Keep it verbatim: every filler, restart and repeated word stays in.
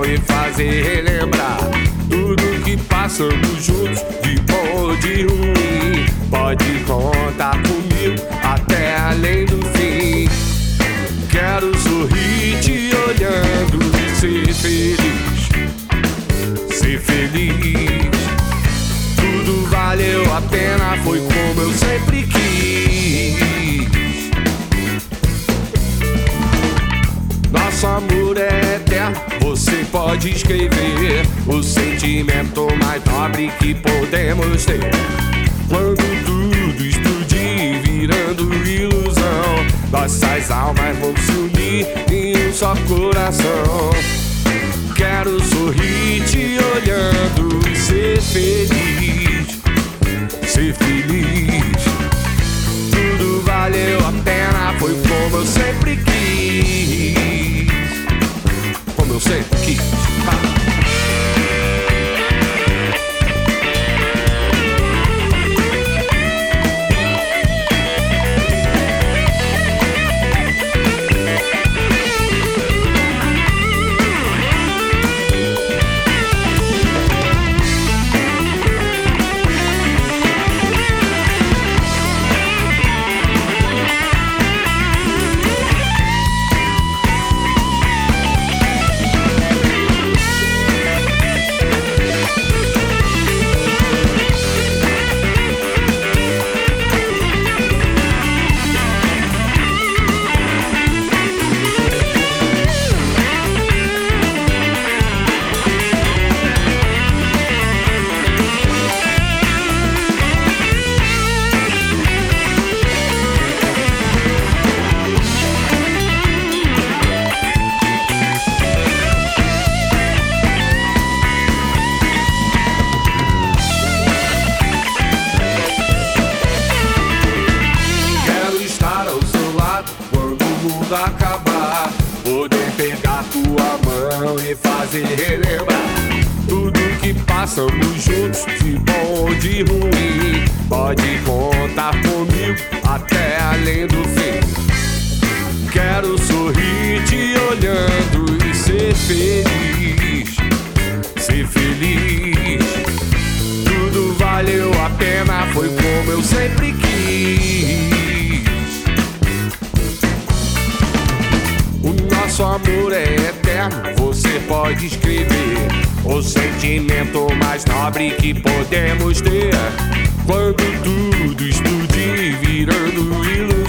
mão e fazer relembrar tudo que passamos juntos, de bom ou de ruim. Pode contar comigo até além do fim. Quero sorrir te olhando e ser feliz, ser feliz. Tudo valeu a pena, foi como eu sempre quis. Nosso amor é eterno, você pode escrever o sentimento mais nobre que podemos ter. Quando tudo explodir, virando ilusão, nossas almas vão se unir em um só coração. Quero sorrir te olhando e ser feliz, ser feliz. Tudo valeu a pena, foi como eu sempre quis, como eu sempre quis. Ha. Acabar, poder pegar tua mão e fazer relembrar tudo que passamos juntos, de bom ou de ruim. Pode contar comigo até além do fim. Quero sorrir te olhando e ser feliz, ser feliz. Tudo valeu a pena, foi como eu sempre quis. Nosso amor é eterno, você pode escrever o sentimento mais nobre que podemos ter. Quando tudo explodir, virando ilusão,